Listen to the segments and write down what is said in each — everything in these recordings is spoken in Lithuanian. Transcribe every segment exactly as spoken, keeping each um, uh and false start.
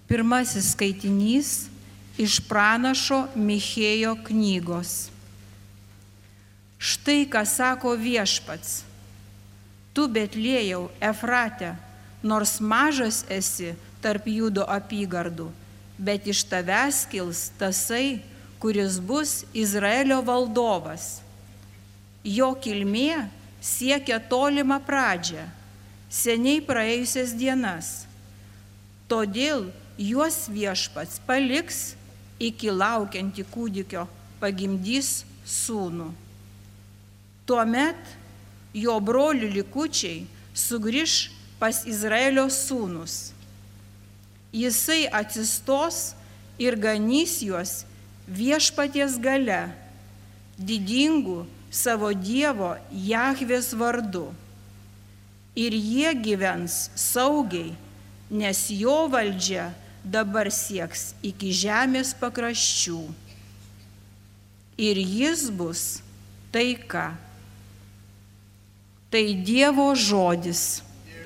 Pirmasis skaitinys iš pranašo Michėjo knygos. Štai ką sako Viešpats. Tu, Betliejau, Efrate, nors mažas esi tarp Judo apygardų, bet iš tavęs kils tasai, kuris bus Izraelio valdovas. Jo kilmė siekia tolimą pradžią, seniai praėjusias dienas. Todėl juos Viešpats paliks, iki laukiantį kūdikio pagimdys sūnų. Tuomet jo brolių likučiai sugrįž pas Izraelio sūnus. Jisai atsistos ir ganys juos Viešpaties gale, didingų savo Dievo Jahvės vardu. Ir jie gyvens saugiai, nes jo valdžia dabar sieks iki žemės pakraščių. Ir jis bus taika. Tai Dievo žodis.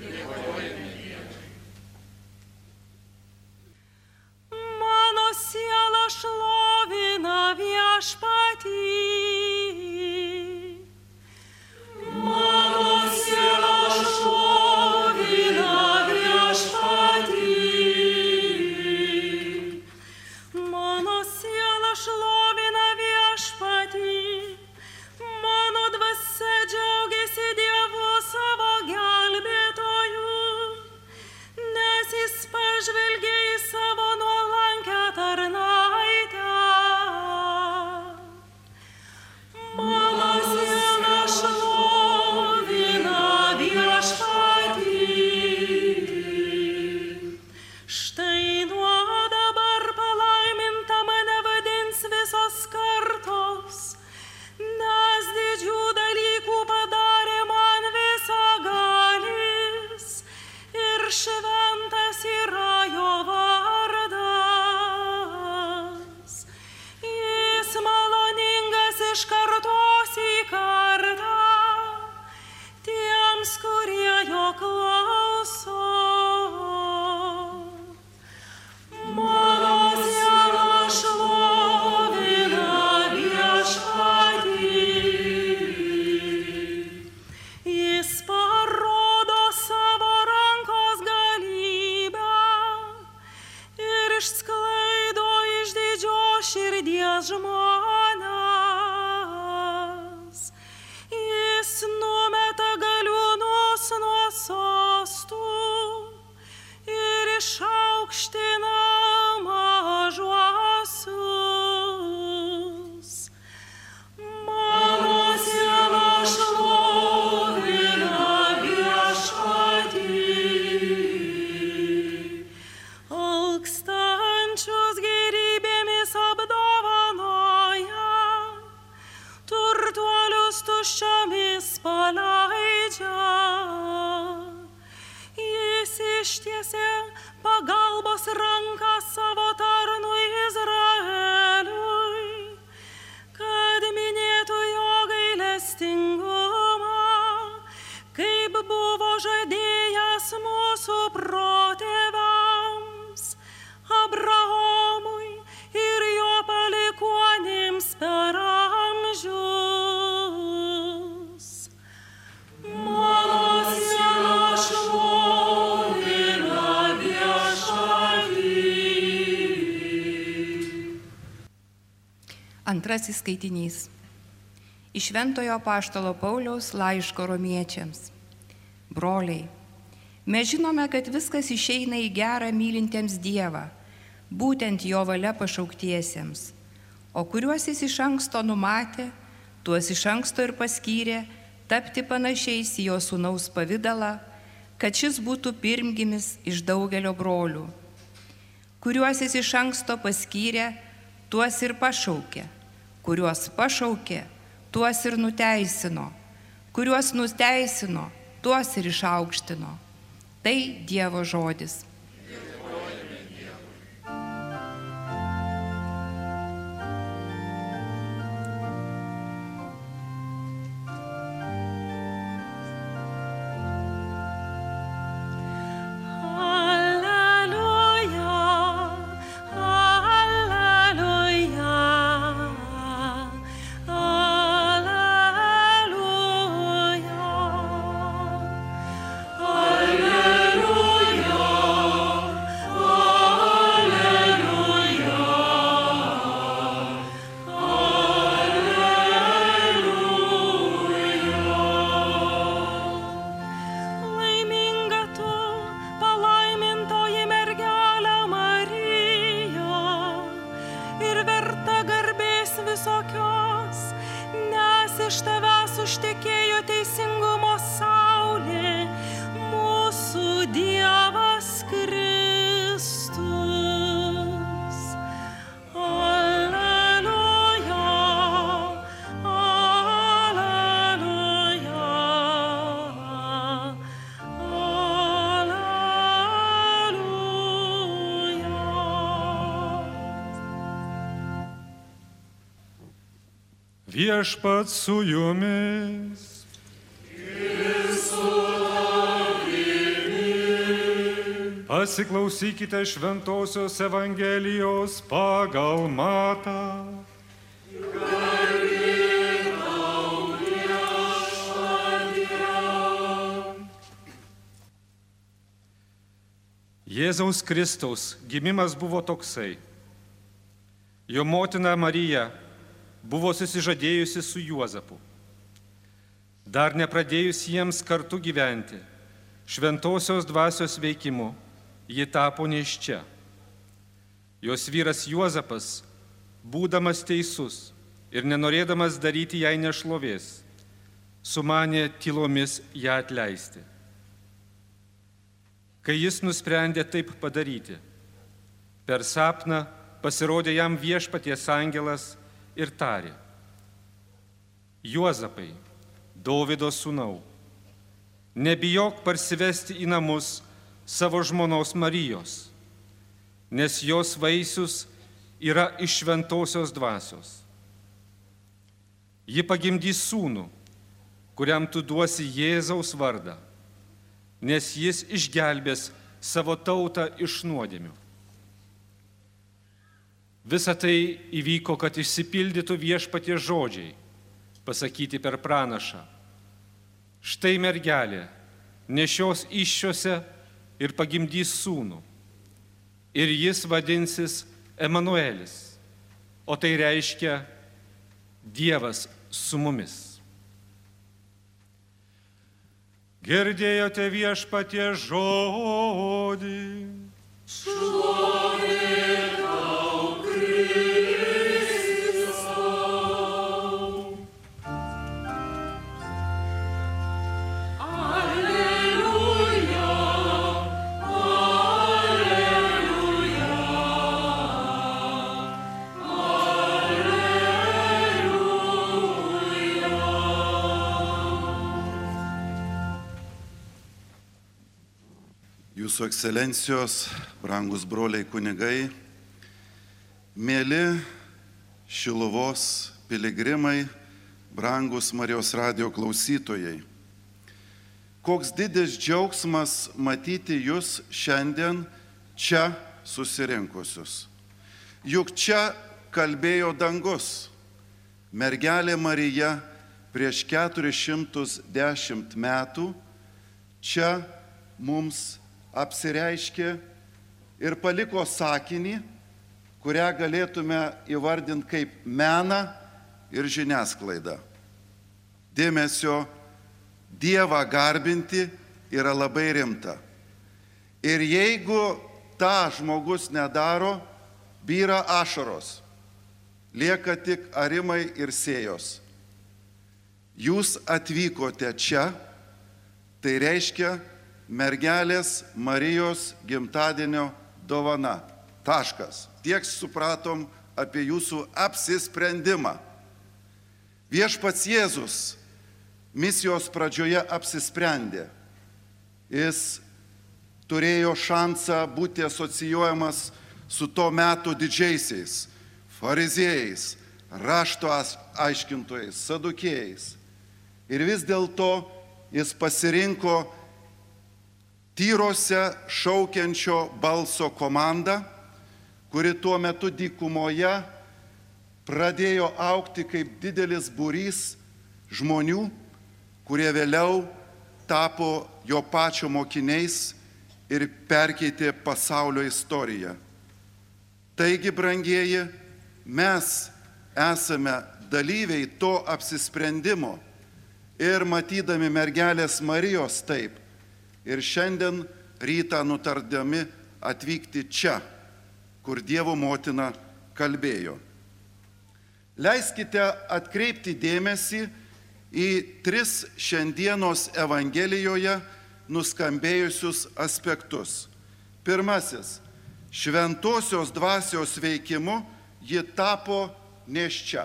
Mano siela šlovina Viešpatį. Mano siela šlovina Viešpatį. Mano siela šlovina Viešpatį. Mano dvasia džiaugiasi Dievu savo gelbėtoju, nes jis pažvelgė į savo nuolankią tarnaitę. Mano siela šlovina Viešpatį. Štai nuo dabar palaiminta mane vadins visos kartos, nes didžių dalykų padarė man visagalis ir šventas yra jo vardas. Jis maloningas iš kartos į kartą tiems, kurie jo klauso. Mano siela šlovina Viešpatį. Jis parodo savo rankos galybę ir išsklaido iš didžios širdies žmones. Jis numeta galiūnus nuo sostų ir išaukština mažuosius. Mano siela šlovina Viešpatį. Alkstančius gėrybėmis apdovanoja, turtuolius tuščiomis paleidžia. Jis ištiesė pagalbos ranką savo tarnui Izraeliui, kad minėtų jo gailestingumą, kaip buvo žadėjęs mūsų protėviams, Abraomui ir jo palikuonims per amžius. Mano siela šlovina Viešpatį. Antrasis skaitinys. Iš Šventojo apaštalo Pauliaus laiško romiečiams. Broliai, mes žinome, kad viskas išeina į gerą mylintiems Dievą, būtent jo valia pašauktiesiems, o kuriuos jis iš anksto numatė, tuos iš anksto ir paskyrė tapti panašiais į jo sūnaus pavidalą, kad šis būtų pirmgimis iš daugelio brolių. Kuriuos jis iš anksto paskyrė, tuos ir pašaukė, kuriuos pašaukė, tuos ir nuteisino, kuriuos nuteisino, tuos ir išaukštino. Tai Dievo žodis. Alleluja. Viešpats su jumis. Pasiklausykite Šventosios Evangelijos pagal Matą. Jėzaus Kristaus gimimas buvo toksai. Jo motina Marija buvo susižadėjusi su Juozapu. Dar nepradėjus jiems kartu gyventi, šventosios dvasios veikimu, ji tapo nėščia. Jos vyras Juozapas, būdamas teisus ir nenorėdamas daryti jai nešlovės, sumanė tylomis ją atleisti. Kai jis nusprendė taip padaryti, per sapną pasirodė jam Viešpaties angelas ir tarė: Juozapai, Dovydo sūnau, nebijok parsivesti į namus savo žmonos Marijos, nes jos vaisius yra iš šventosios dvasios. Ji pagimdys sūnų, kuriam tu duosi Jėzaus vardą, nes jis išgelbės savo tautą iš nuodėmių. Visa tai įvyko, kad išsipildytų Viešpaties žodžiai, pasakyti per pranašą: štai mergelė nešios įsčiose ir pagimdys sūnų, ir jis vadinsis Emanuelis, o tai reiškia Dievas su mumis. Girdėjote Viešpaties žodį. Jūsų ekscelencijos, brangus broliai kunigai, mėly Šiluvos piligrimai, brangus Marijos radijo klausytojai. Koks didis džiaugsmas matyti jūs šiandien čia susirinkusius. Juk čia kalbėjo dangus. Mergelė Marija prieš keturis šimtus dešimt metų čia mums apsireiškė ir paliko sakinį, kurią galėtume įvardinti kaip meną ir žiniasklaidą. Dėmesio, Dievą garbinti yra labai rimta. Ir jeigu tą žmogus nedaro, byra ašaros, lieka tik arimai ir sėjos. Jūs atvykote čia, tai reiškia mergelės Marijos gimtadienio dovana. Taškas. Tiek supratom apie jūsų apsisprendimą. Viešpats Jėzus misijos pradžioje apsisprendė. Jis turėjo šansą būti asocijuojamas su to meto didžiaisiais, fariziejais, rašto aiškintojais, sadukėjais. Ir vis dėlto jis pasirinko tyrose šaukiančio balso komandą, kuri tuo metu dykumoje pradėjo augti kaip didelis būrys žmonių, kurie vėliau tapo jo pačio mokiniais ir perkeitė pasaulio istoriją. Taigi, brangieji, mes esame dalyviai to apsisprendimo ir matydami mergelės Marijos taip, ir šiandien rytą nutardami atvykti čia, kur Dievo motina kalbėjo. Leiskite atkreipti dėmesį į tris šiandienos Evangelijoje nuskambėjusius aspektus. Pirmasis, šventosios dvasios veikimu ji tapo nėščia.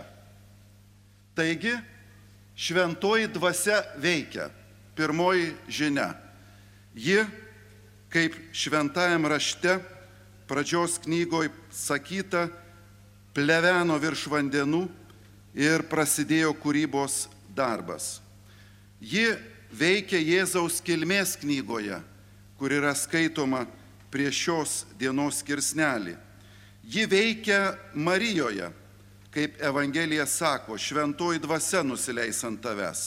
Taigi, šventoji dvasia veikia. Pirmoji žinia. Ji, kaip šventajam rašte, pradžios knygoje sakyta, pleveno virš vandenų, ir prasidėjo kūrybos darbas. Ji veikia Jėzaus kilmės knygoje, kur yra skaitoma prie šios dienos skirsnelį. Ji veikia Marijoje, kaip Evangelija sako, šventoji dvasia nusileis ant tavęs.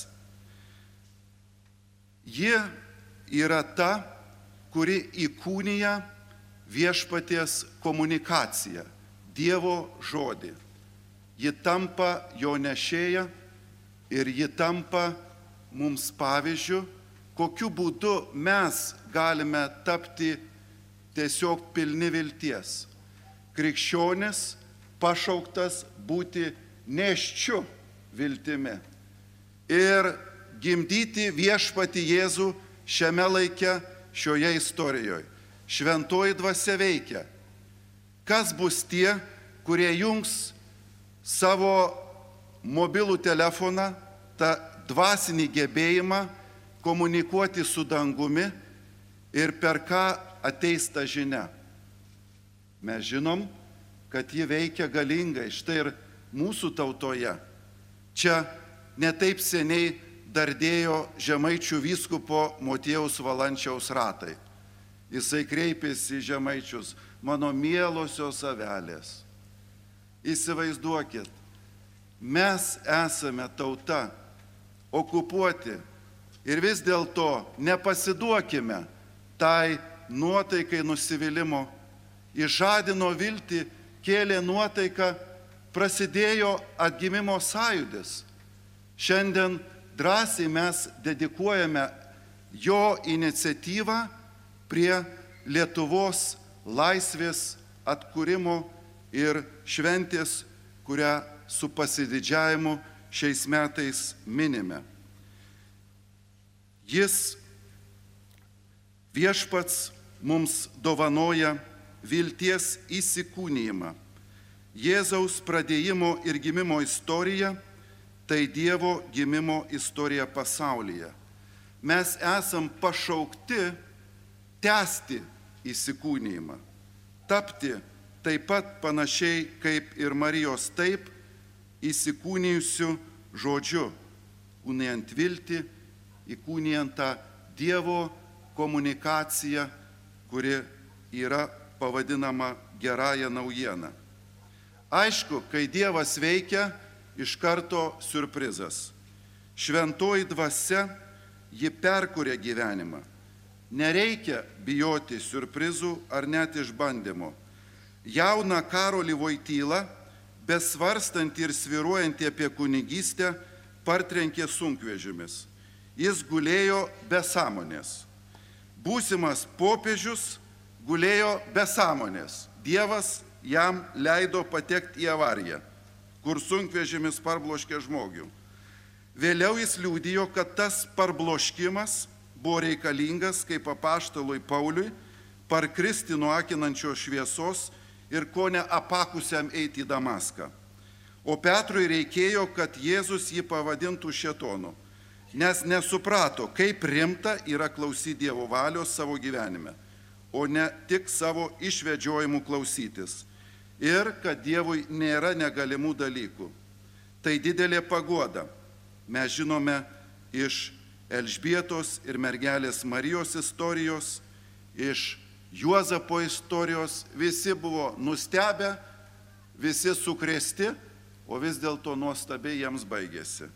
Ji yra ta, kuri įkūnija viešpaties komunikaciją, Dievo žodį. Ji tampa jo nešėja ir ji tampa mums pavyzdžiu, kokiu būdu mes galime tapti tiesiog pilni vilties. Krikščionis pašauktas būti nėščiu viltimi ir gimdyti viešpatį Jėzų šiame laike, šioje istorijoje. Šventoji dvasia veikia. Kas bus tie, kurie jungs savo mobilų telefoną, tą dvasinį gebėjimą komunikuoti su dangumi ir per ką ateis ta žinia? Mes žinom, kad ji veikia galingai, štai ir mūsų tautoje. Čia netaip seniai dardėjo Žemaičių vyskupo Motiejaus Valančiaus ratai. Jisai kreipėsi į žemaičius, mano mielosios avelės. Įsivaizduokit, mes esame tauta, okupuoti ir vis dėlto nepasiduokime tai nuotaikai nusivylimų. Išžadino viltį, kėlė nuotaiką, prasidėjo atgimimo sąjūdis. Šiandien drąsiai mes dedikuojame jo iniciatyvą prie Lietuvos laisvės atkūrimo ir šventės, kurią su pasididžiavimu šiais metais minime. Jis, viešpats, mums dovanoja vilties įsikūnijimą. Jėzaus pradėjimo ir gimimo istorija tai Dievo gimimo istorija pasaulyje. Mes esam pašaukti tęsti įsikūnijimą, tapti taip pat panašiai kaip ir Marijos taip įsikūnijusių žodžiu, kūnijant viltį, įkūnijant tą Dievo komunikaciją, kuri yra pavadinama gerąją naujieną. Aišku, kai Dievas veikia, iš karto siurprizas. Šventoji dvasia, ji perkuria gyvenimą. Nereikia bijoti siurprizų ar net išbandymų. Jauną Karolį Voitylą, besvarstantį ir svyruojantį apie kunigystę, partrenkė sunkvežimis. Jis gulėjo be sąmonės. Būsimas popiežius gulėjo be sąmonės. Dievas jam leido patekti į avariją, kur sunkvežimis parbloškė žmogų. Vėliau jis liudijo, kad tas parbloškimas buvo reikalingas kaip apaštalui Pauliui parkristi nuo akinančios šviesos ir ko ne apakusiam eiti į Damaską. O Petrui reikėjo, kad Jėzus jį pavadintų šėtonu, nes nesuprato, kaip rimta yra klausyti Dievo valios savo gyvenime, o ne tik savo išvedžiojimų klausytis. Ir kad Dievui nėra negalimų dalykų. Tai didelė paguoda. Mes žinome iš Elžbietos ir mergelės Marijos istorijos, iš Juozapo istorijos, visi buvo nustebę, visi sukrėsti, o vis dėlto nuostabiai jiems baigėsi.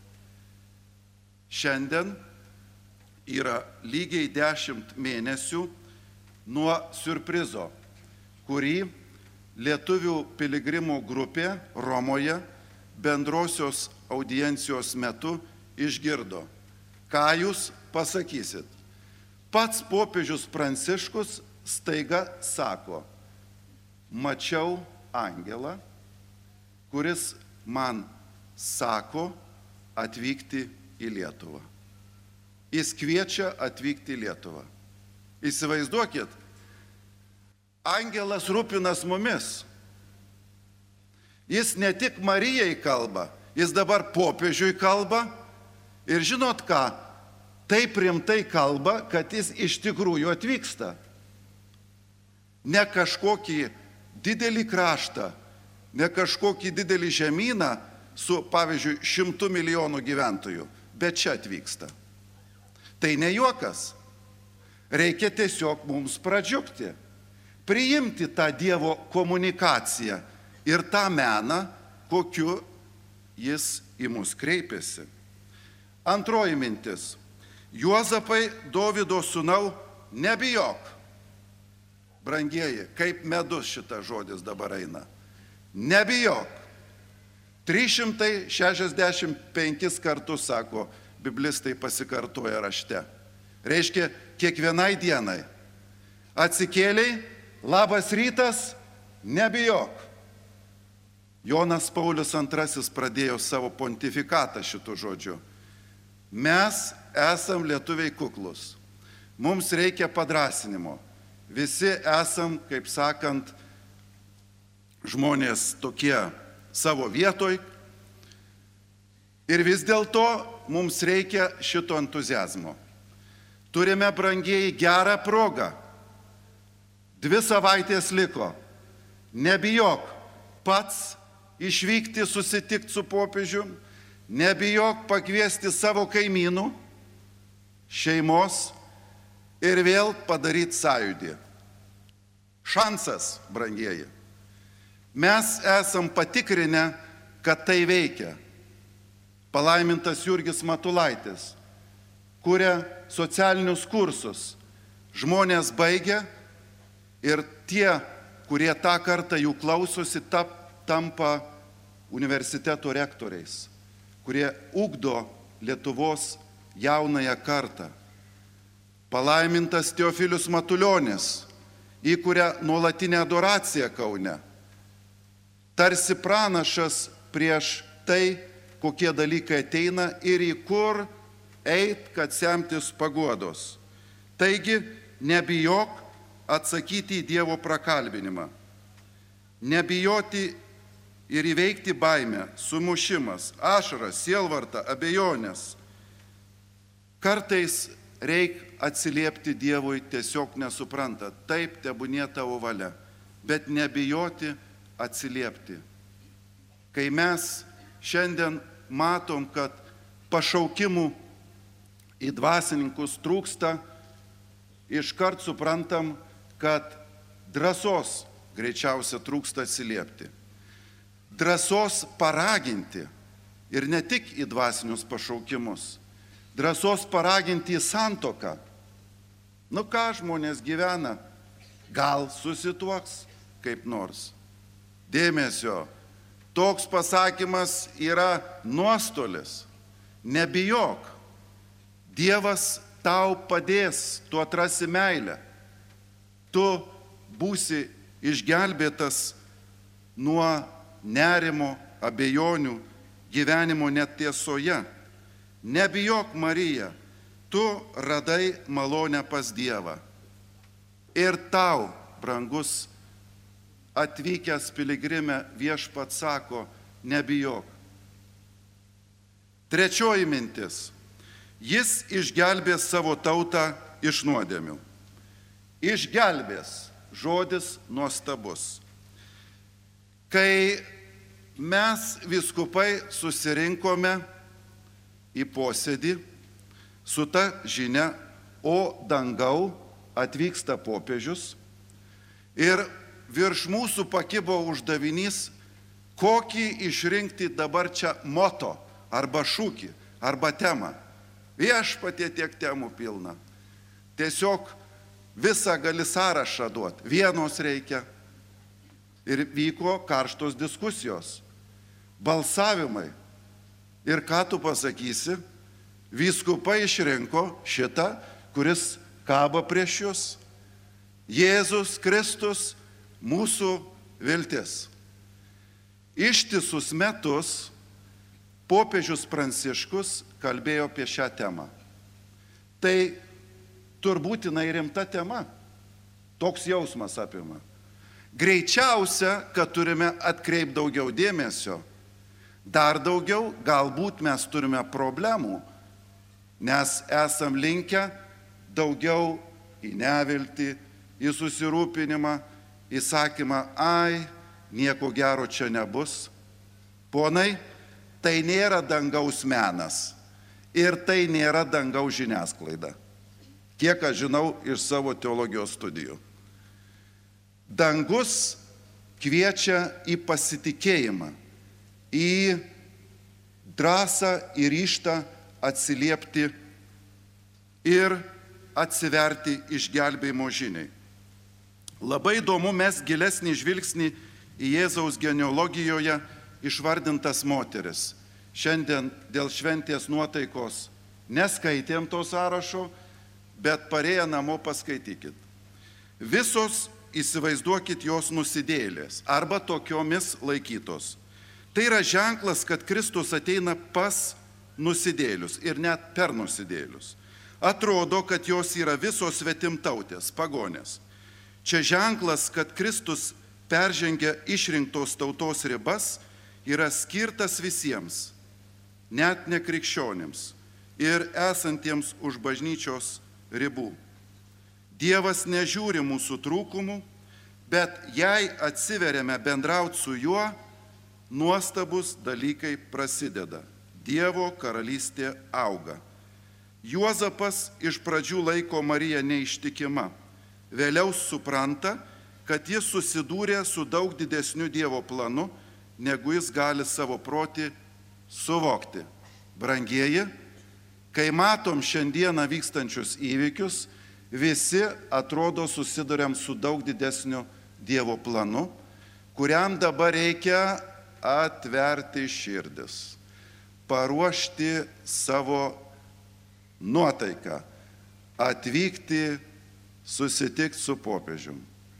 Šiandien yra lygiai dešimt mėnesių nuo siurprizo, kurį lietuvių piligrimų grupė Romoje bendrosios audiencijos metu išgirdo. Ką jūs pasakysit? Pats popiežius Pranciškus staiga sako, mačiau angelą, kuris man sako atvykti į Lietuvą. Jis kviečia atvykti į Lietuvą. Įsivaizduokit, angelas rūpinas mumis. Jis ne tik Marijai kalba, jis dabar popiežiui kalba. Ir žinot ką, taip rimtai kalba, kad jis iš tikrųjų atvyksta. Ne kažkokį didelį kraštą, ne kažkokį didelį žemyną, su, pavyzdžiui, šimtu milijonų gyventojų, bet čia atvyksta. Tai ne juokas. Reikia tiesiog mums pradžiugti, priimti tą Dievo komunikaciją ir tą meną, kokiu jis į mus kreipiasi. Antroji mintis. Juozapai, Dovydo sūnau, nebijok. Brangieji, kaip medus šitas žodis dabar eina. Nebijok. trys šimtai šešiasdešimt penkis kartus, sako, biblistai pasikartoja rašte. Reiškia, kiekvienai dienai. Atsikėliai, labas rytas, nebijok. Jonas Paulius antrasis pradėjo savo pontifikatą šitų žodžių. Mes esam lietuviai kuklus. Mums reikia padrasinimo. Visi esam, kaip sakant, žmonės tokie savo vietoj. Ir vis dėlto mums reikia šito entuziazmo. Turime, brangieji, gerą progą. Dvi savaitės liko. Nebijok pats išvykti, susitikti su popiežium. Nebijok pakviesti savo kaimynų, šeimos ir vėl padaryti sąjūdį. Šansas, brangieji. Mes esam patikrinę, kad tai veikia. Palaimintas Jurgis Matulaitis kuria socialinius kursus. Žmonės baigia ir tie, kurie tą kartą jų klausosi, tap, tampa universiteto rektoriais, kurie ugdo Lietuvos jaunąją kartą. Palaimintas Teofilius Matulionis įkuria nuolatinę adoraciją Kaune. Tarsi pranašas prieš tai, kokie dalykai ateina ir į kur eit, kad semtis paguodos. Taigi, nebijok atsakyti į Dievo prakalbinimą. Nebijoti ir įveikti baimę, sumušimas, ašaras, sielvartą, abejonės. Kartais reik atsiliepti Dievui tiesiog nesupranta. Taip, tebūnie tavo valia, bet nebijoti atsiliepti. Kai mes šiandien matom, kad pašaukimų į dvasininkus trūksta, iškart suprantam, kad drąsos greičiausia trūksta atsiliepti. Drąsos paraginti ir ne tik į dvasinius pašaukimus. Drąsos paraginti į santuoką. Nu ką žmonės gyvena, gal susituoks kaip nors. Dėmesio, toks pasakymas yra nuostolis. Nebijok. Dievas tau padės, tu atrasi meilę. Tu būsi išgelbėtas nuo nerimo, abejonių, gyvenimo netiesoje. Nebijok, Marija, tu radai malonę pas Dievą. Ir tau, brangus, atvykęs piligrime, viešpats sako, nebijok. Trečioji mintis. Jis išgelbės savo tautą iš nuodėmių. Išgelbės. Žodis nuostabus. Kai mes vyskupai susirinkome į posėdį su ta žinia, o dangau atvyksta popiežius ir virš mūsų pakibo uždavinys, kokį išrinkti dabar čia moto arba šūkį arba temą. Viešpatie tiek temų pilna. Tiesiog visą gali sąrašą duoti. Vienos reikia. Ir vyko karštos diskusijos, balsavimai. Ir ką tu pasakysi? Vyskupai išrinko šitą, kuris kaba prieš jūs. Jėzus Kristus, mūsų viltis. Ištisus metus popiežius Pranciškus kalbėjo apie šią temą. Tai turbūt jinai rimta tema. Toks jausmas apima. Greičiausia, kad turime atkreipti daugiau dėmesio. Dar daugiau, galbūt mes turime problemų, nes esam linkę daugiau į neviltį, į susirūpinimą, į sakymą, ai, nieko gero čia nebus. Ponai, tai nėra dangaus menas ir tai nėra dangaus žiniasklaida. Kiek aš žinau iš savo teologijos studijų. Dangus kviečia į pasitikėjimą, į drąsą ir ryžtą atsiliepti ir atsiverti išgelbėjimo žiniai. Labai įdomu mes gilesnį žvilgsnį į Jėzaus genealogijoje išvardintas moteris. Šiandien dėl šventės nuotaikos neskaitėm to sąrašo, bet parėję namo paskaitykit. Visos, įsivaizduokit, jos nusidėjėlės arba tokiomis laikytos. Tai yra ženklas, kad Kristus ateina pas nusidėjėlius ir net per nusidėjėlius. Atrodo, kad jos yra visos svetimtautės, pagonės. Čia ženklas, kad Kristus peržengia išrinktos tautos ribas, yra skirtas visiems, net nekrikščionims ir esantiems už bažnyčios ribų. Dievas nežiūri mūsų trūkumų, bet jei atsiveriame bendrauti su juo, nuostabus dalykai prasideda. Dievo karalystė auga. Juozapas iš pradžių laiko Mariją neištikima, vėliau supranta, kad jis susidūrė su daug didesniu Dievo planu, negu jis gali savo protį suvokti. Brangieji, kai matom šiandieną vykstančius įvykius, visi atrodo susiduriam su daug didesniu Dievo planu, kuriam dabar reikia atverti širdis, paruošti savo nuotaiką, atvykti, susitikti su popiežium.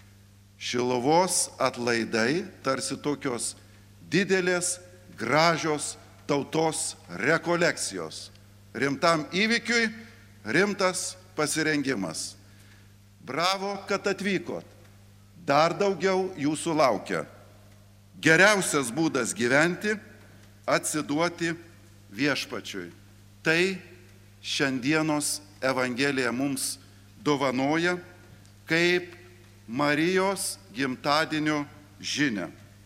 Šiluvos atlaidai tarsi tokios didelės, gražios tautos rekolekcijos. Rimtam įvykiui rimtas pasirengimas. Bravo, kad atvykot. Dar daugiau jūsų laukia. Geriausias būdas gyventi – atsiduoti viešpačiui. Tai šiandienos Evangelija mums dovanoja kaip Marijos gimtadienio žinia.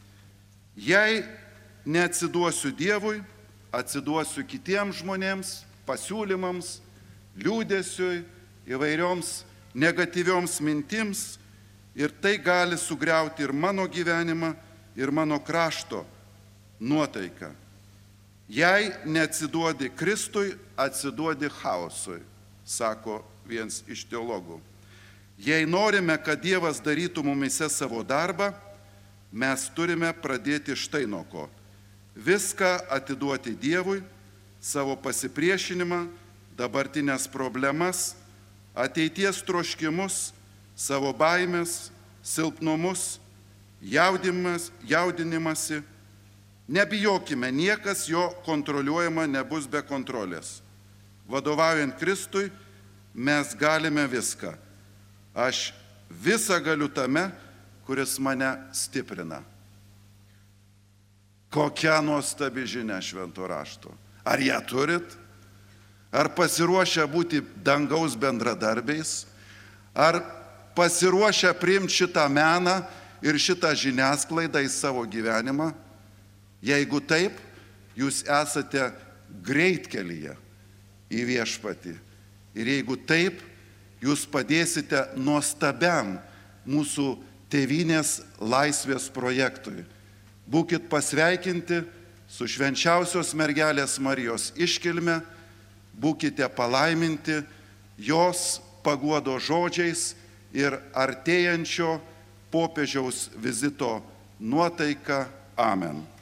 Jei neatsiduosiu Dievui, atsiduosiu kitiems žmonėms, pasiūlymams, liūdesiui, įvairioms negatyvioms mintims ir tai gali sugriauti ir mano gyvenimą, ir mano krašto nuotaiką. Jei neatsiduodi Kristui, atsiduodi chaosui, sako vienas iš teologų. Jei norime, kad Dievas darytų mumise savo darbą, mes turime pradėti štai nuo ko. Viską atiduoti Dievui, savo pasipriešinimą, dabartinės problemas, ateities troškimus, savo baimės, silpnumus, jaudimas, jaudinimasi. Nebijokime, niekas jo kontroliuojama nebus be kontrolės. Vadovaujant Kristui, mes galime viską. Aš visą galiu tame, kuris mane stiprina. Kokia nuostabi žinia švento rašto. Ar ją turit? Ar pasiruošę būti dangaus bendradarbiais? Ar pasiruošę priimti šitą meną ir šitą žiniasklaidą į savo gyvenimą? Jeigu taip, jūs esate greitkelyje į viešpatį. Ir jeigu taip, jūs padėsite nuostabiam mūsų tėvynės laisvės projektui. Būkit pasveikinti su švenčiausios mergelės Marijos iškilme, būkite palaiminti jos paguodo žodžiais ir artėjančio popiežiaus vizito nuotaika. Amen.